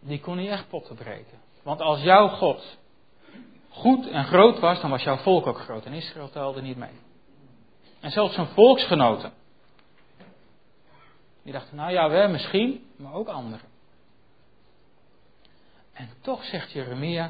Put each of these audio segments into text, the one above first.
die kon niet echt potten breken. Want als jouw God goed en groot was, dan was jouw volk ook groot. En Israël telde niet mee. En zelfs zijn volksgenoten. Die dachten, nou ja, we misschien, maar ook anderen. En toch zegt Jeremia,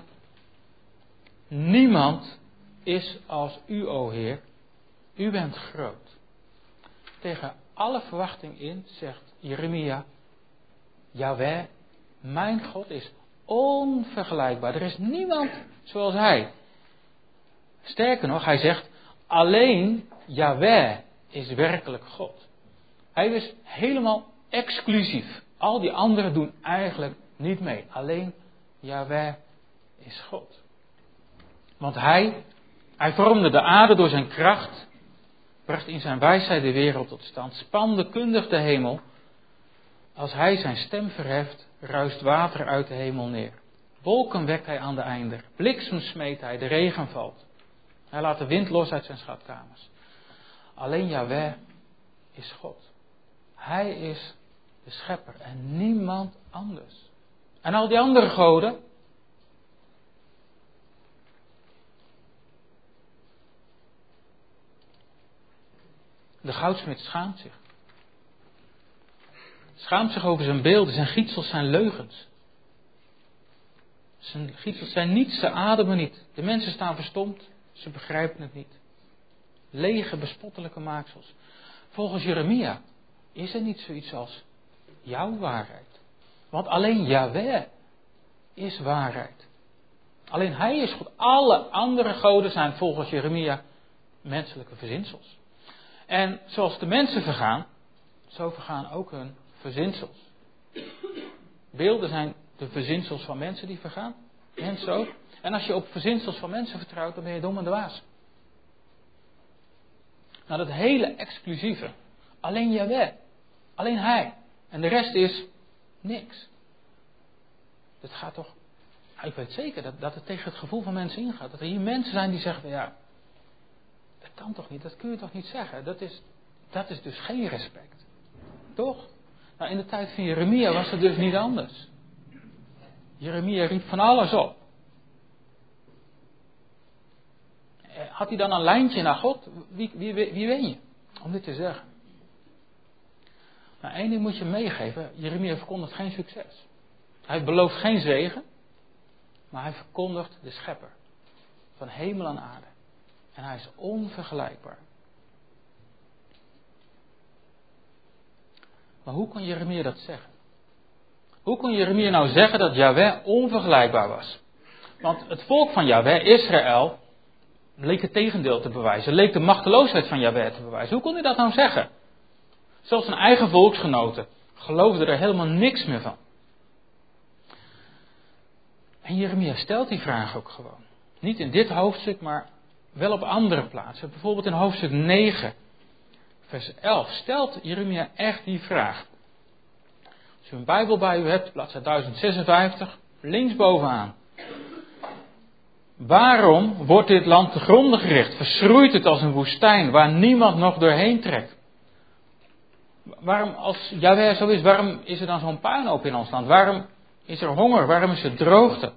niemand is als u, o Heer. U bent groot. Tegen alle verwachting in zegt Jeremia, Jahweh, mijn God is onvergelijkbaar. Er is niemand zoals hij. Sterker nog, hij zegt, alleen Jahweh is werkelijk God. Hij is helemaal exclusief. Al die anderen doen eigenlijk niet mee. Alleen Jahweh is God. Want hij vormde de aarde door zijn kracht, bracht in zijn wijsheid de wereld tot stand, spande kundig de hemel. Als hij zijn stem verheft, ruist water uit de hemel neer. Wolken wekt hij aan de einder, bliksem smeet hij, de regen valt. Hij laat de wind los uit zijn schatkamers. Alleen Jahweh is God. Hij is de schepper en niemand anders. En al die andere goden, de goudsmid schaamt zich. Schaamt zich over zijn beelden, zijn gietsels zijn leugens. Zijn gietsels zijn niets, ze ademen niet. De mensen staan verstomd, ze begrijpen het niet. Lege, bespottelijke maaksels. Volgens Jeremia is er niet zoiets als jouw waarheid. Want alleen Jahweh is waarheid. Alleen hij is God. Alle andere goden zijn volgens Jeremia menselijke verzinsels. En zoals de mensen vergaan, zo vergaan ook hun verzinsels. Beelden zijn de verzinsels van mensen die vergaan. Mensen ook. En als je op verzinsels van mensen vertrouwt, dan ben je dom en dwaas. Nou, dat hele exclusieve. Alleen Jahweh. Alleen hij. En de rest is niks. Dat gaat toch... Ik weet zeker dat het tegen het gevoel van mensen ingaat. Dat er hier mensen zijn die zeggen, ja, dat kan toch niet, dat kun je toch niet zeggen. Dat is dus geen respect. Toch? Nou, in de tijd van Jeremia was het dus niet anders. Jeremia riep van alles op. Had hij dan een lijntje naar God? Wie ben je? Om dit te zeggen. Nou, één ding moet je meegeven. Jeremia verkondigt geen succes. Hij belooft geen zegen. Maar hij verkondigt de schepper. Van hemel en aarde. En hij is onvergelijkbaar. Maar hoe kon Jeremia dat zeggen? Hoe kon Jeremia nou zeggen dat Jahweh onvergelijkbaar was? Want het volk van Jahweh, Israël, leek het tegendeel te bewijzen. Leek de machteloosheid van Jahweh te bewijzen. Hoe kon hij dat nou zeggen? Zelfs zijn eigen volksgenoten geloofden er helemaal niks meer van. En Jeremia stelt die vraag ook gewoon. Niet in dit hoofdstuk, maar wel op andere plaatsen. Bijvoorbeeld in hoofdstuk 9, vers 11, stelt Jeremia echt die vraag. Als u een Bijbel bij u hebt, bladzijde 1056, linksbovenaan. Waarom wordt dit land te gronden gericht? Verschroeit het als een woestijn waar niemand nog doorheen trekt? Waarom, als Jahweh zo is, waarom is er dan zo'n puinhoop in ons land? Waarom is er honger? Waarom is er droogte?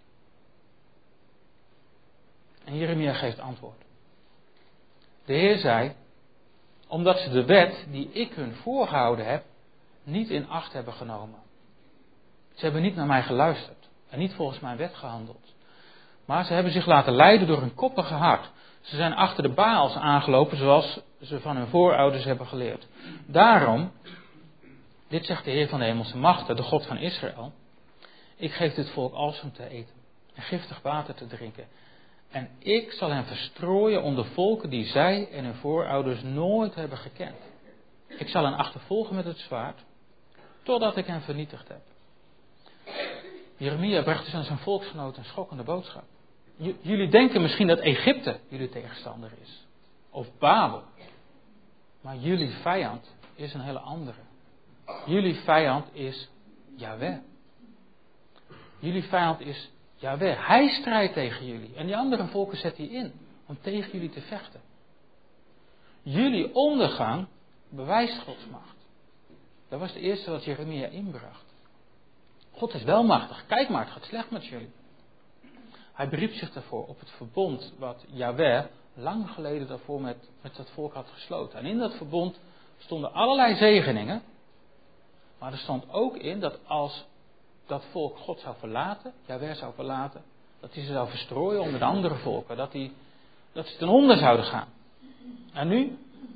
En Jeremia geeft antwoord. De Heer zei, omdat ze de wet die ik hun voorgehouden heb, niet in acht hebben genomen. Ze hebben niet naar mij geluisterd en niet volgens mijn wet gehandeld. Maar ze hebben zich laten leiden door hun koppige hart. Ze zijn achter de Baals aangelopen zoals ze van hun voorouders hebben geleerd. Daarom, dit zegt de Heer van de hemelse machten, de God van Israël, ik geef dit volk alsem te eten en giftig water te drinken. En ik zal hen verstrooien onder volken die zij en hun voorouders nooit hebben gekend. Ik zal hen achtervolgen met het zwaard, totdat ik hen vernietigd heb. Jeremia bracht dus aan zijn volksgenoten een schokkende boodschap. Jullie denken misschien dat Egypte jullie tegenstander is. Of Babel. Maar jullie vijand is een hele andere. Jullie vijand is Jahweh. Jullie vijand is Jahweh. Hij strijdt tegen jullie. En die andere volken zet hij in om tegen jullie te vechten. Jullie ondergang bewijst Gods macht. Dat was het eerste wat Jeremia inbracht. God is wel machtig. Kijk maar, het gaat slecht met jullie. Hij beriep zich daarvoor op het verbond wat Jahweh lang geleden daarvoor met dat volk had gesloten. En in dat verbond stonden allerlei zegeningen. Maar er stond ook in dat als dat volk God zou verlaten, Jahweh zou verlaten, dat hij ze zou verstrooien onder de andere volken. Dat ze ten onder zouden gaan. En nu,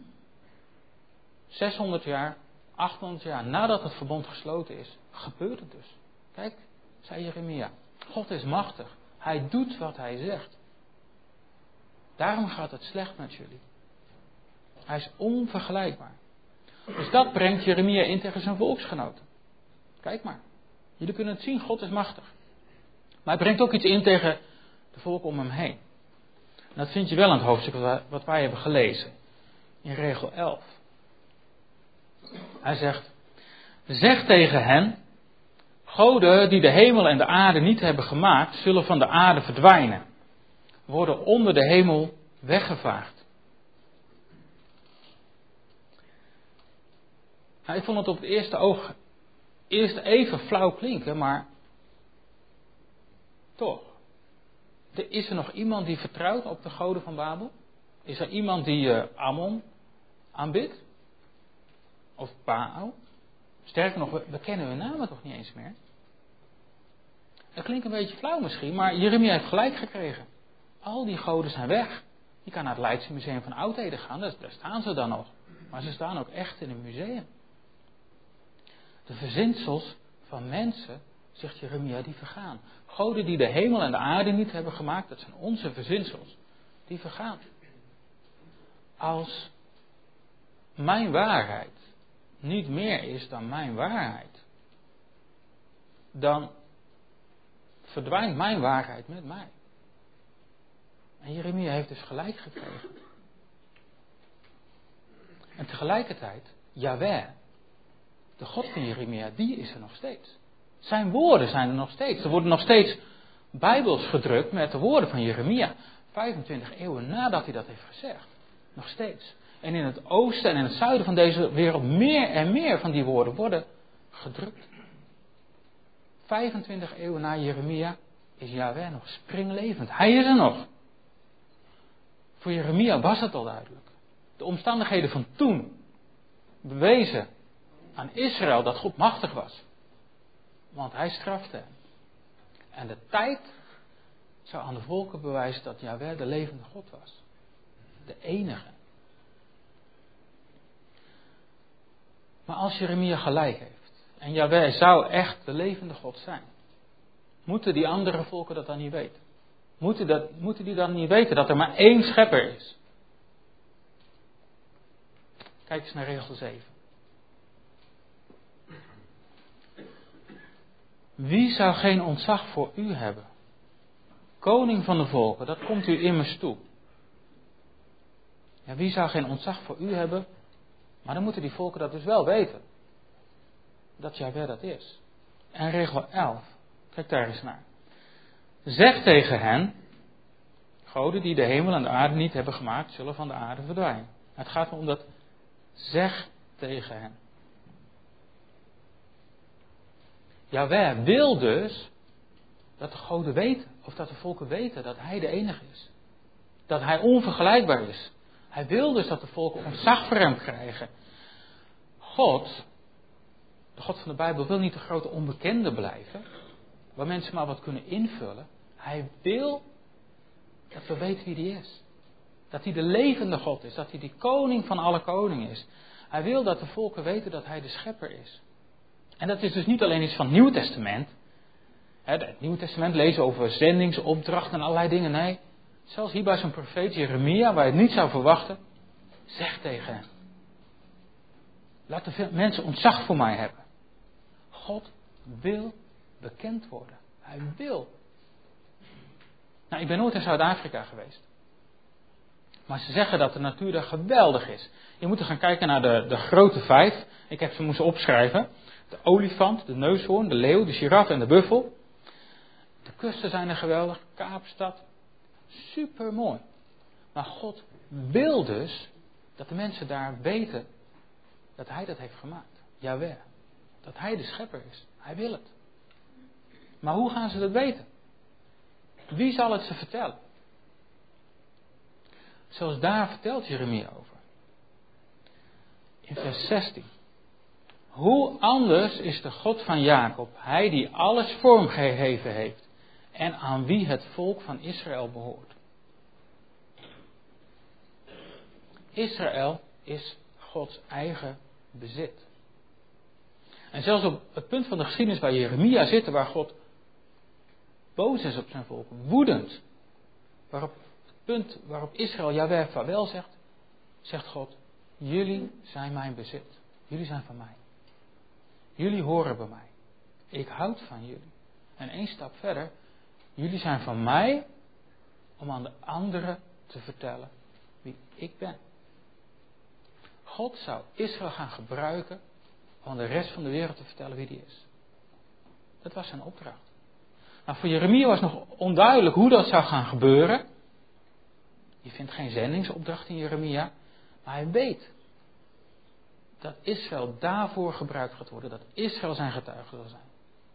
600 jaar, 800 jaar nadat het verbond gesloten is, gebeurt het dus. Kijk, zei Jeremia, God is machtig. Hij doet wat hij zegt. Daarom gaat het slecht met jullie. Hij is onvergelijkbaar. Dus dat brengt Jeremia in tegen zijn volksgenoten. Kijk maar. Jullie kunnen het zien, God is machtig. Maar hij brengt ook iets in tegen de volken om hem heen. En dat vind je wel in het hoofdstuk wat wij hebben gelezen. In regel 11. Hij zegt, zeg tegen hen, goden die de hemel en de aarde niet hebben gemaakt, zullen van de aarde verdwijnen. Worden onder de hemel weggevaagd. Nou, ik vond het op het eerste oog eerst even flauw klinken, maar toch. Is er nog iemand die vertrouwt op de goden van Babel? Is er iemand die Ammon aanbidt? Of Baal? Sterker nog, we kennen hun namen toch niet eens meer? Dat klinkt een beetje flauw misschien, maar Jeremia heeft gelijk gekregen. Al die goden zijn weg. Je kan naar het Leidse Museum van Oudheden gaan, daar staan ze dan nog. Maar ze staan ook echt in een museum. De verzinsels van mensen, zegt Jeremia, die vergaan. Goden die de hemel en de aarde niet hebben gemaakt, dat zijn onze verzinsels. Die vergaan. Als mijn waarheid niet meer is dan mijn waarheid, dan verdwijnt mijn waarheid met mij. En Jeremia heeft dus gelijk gekregen. En tegelijkertijd, Jahweh, de God van Jeremia, die is er nog steeds. Zijn woorden zijn er nog steeds. Er worden nog steeds Bijbels gedrukt met de woorden van Jeremia. 25 eeuwen nadat hij dat heeft gezegd. Nog steeds. En in het oosten en in het zuiden van deze wereld meer en meer van die woorden worden gedrukt. 25 eeuwen na Jeremia is Jahweh nog springlevend. Hij is er nog. Voor Jeremia was het al duidelijk. De omstandigheden van toen bewezen aan Israël dat God machtig was. Want hij strafte hem. En de tijd zou aan de volken bewijzen dat Jahweh de levende God was. De enige. Maar als Jeremia gelijk heeft, en Jahweh zou echt de levende God zijn, moeten die andere volken dat dan niet weten? Moeten die dan niet weten dat er maar één schepper is? Kijk eens naar regel 7. Wie zou geen ontzag voor u hebben? Koning van de volken, dat komt u immers toe. Ja, wie zou geen ontzag voor u hebben? Maar dan moeten die volken dat dus wel weten. Dat Jahweh dat is. En regel 11, kijk daar eens naar. Zeg tegen hen, goden die de hemel en de aarde niet hebben gemaakt, zullen van de aarde verdwijnen. Het gaat om dat zeg tegen hen. Jahweh wil dus dat de goden weten, of dat de volken weten dat hij de enige is. Dat hij onvergelijkbaar is. Hij wil dus dat de volken ontzag voor hem krijgen. God, de God van de Bijbel, wil niet de grote onbekende blijven, waar mensen maar wat kunnen invullen. Hij wil dat we weten wie hij is. Dat hij de levende God is, dat hij de koning van alle koningen is. Hij wil dat de volken weten dat hij de schepper is. En dat is dus niet alleen iets van het Nieuwe Testament. Het Nieuwe Testament lezen over zendingsopdrachten en allerlei dingen. Nee, zelfs hier bij zo'n profeet Jeremia, waar je het niet zou verwachten, zeg tegen hem. Laat de veel mensen ontzag voor mij hebben. God wil bekend worden. Hij wil. Nou, ik ben nooit in Zuid-Afrika geweest. Maar ze zeggen dat de natuur daar geweldig is. Je moet er gaan kijken naar de grote 5. Ik heb ze moeten opschrijven. De olifant, de neushoorn, de leeuw, de giraffe en de buffel. De kusten zijn er geweldig. Kaapstad. Super mooi. Maar God wil dus dat de mensen daar weten dat hij dat heeft gemaakt. Jahweh. Dat hij de schepper is. Hij wil het. Maar hoe gaan ze dat weten? Wie zal het ze vertellen? Zoals daar vertelt Jeremia over. In vers 16. Hoe anders is de God van Jacob, hij die alles vormgegeven heeft en aan wie het volk van Israël behoort. Israël is Gods eigen bezit. En zelfs op het punt van de geschiedenis waar Jeremia zit, waar God boos is op zijn volk, woedend, het punt waarop Israël Jahweh vaarwel zegt, zegt God, jullie zijn mijn bezit. Jullie zijn van mij. Jullie horen bij mij. Ik houd van jullie. En één stap verder, jullie zijn van mij om aan de anderen te vertellen wie ik ben. God zou Israël gaan gebruiken om aan de rest van de wereld te vertellen wie die is. Dat was zijn opdracht. Nou, voor Jeremia was nog onduidelijk hoe dat zou gaan gebeuren. Je vindt geen zendingsopdracht in Jeremia, maar hij weet dat Israël daarvoor gebruikt gaat worden, dat Israël zijn getuige zal zijn.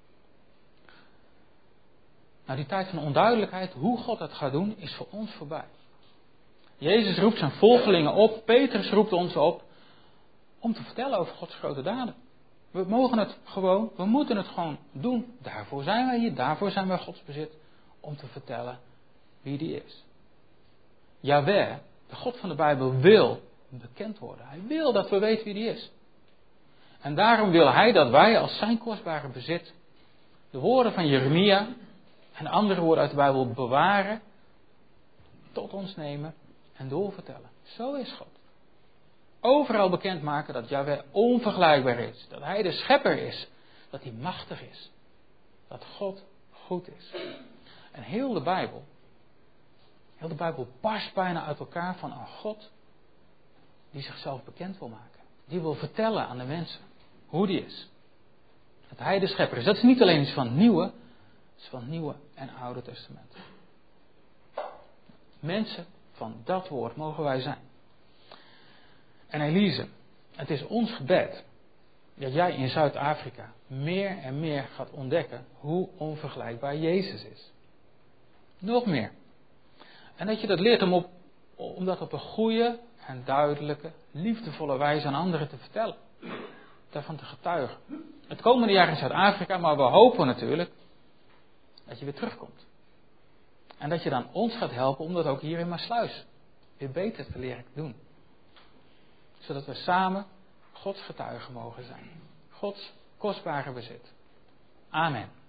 Nou, die tijd van onduidelijkheid, hoe God dat gaat doen, is voor ons voorbij. Jezus roept zijn volgelingen op, Petrus roept ons op, om te vertellen over Gods grote daden. We mogen het gewoon, we moeten het gewoon doen. Daarvoor zijn wij hier, daarvoor zijn wij Gods bezit, om te vertellen wie die is. Jahweh, de God van de Bijbel, wil bekend worden. Hij wil dat we weten wie die is. En daarom wil hij dat wij als zijn kostbare bezit de woorden van Jeremia en andere woorden uit de Bijbel bewaren, tot ons nemen en doorvertellen. Zo is God. Overal bekendmaken dat Jahweh onvergelijkbaar is. Dat hij de schepper is. Dat hij machtig is. Dat God goed is. En heel de Bijbel barst bijna uit elkaar van een God die zichzelf bekend wil maken. Die wil vertellen aan de mensen hoe die is. Dat hij de schepper is. Dat is niet alleen iets van het Nieuwe. Het is van het Nieuwe en Oude Testament. Mensen van dat woord mogen wij zijn. En Elise, het is ons gebed dat jij in Zuid-Afrika meer en meer gaat ontdekken hoe onvergelijkbaar Jezus is. Nog meer. En dat je dat leert om dat op een goede en duidelijke, liefdevolle wijze aan anderen te vertellen. Daarvan te getuigen. Het komende jaar in Zuid-Afrika, maar we hopen natuurlijk dat je weer terugkomt. En dat je dan ons gaat helpen om dat ook hier in Maassluis weer beter te leren doen. Zodat we samen Gods getuigen mogen zijn. Gods kostbare bezit. Amen.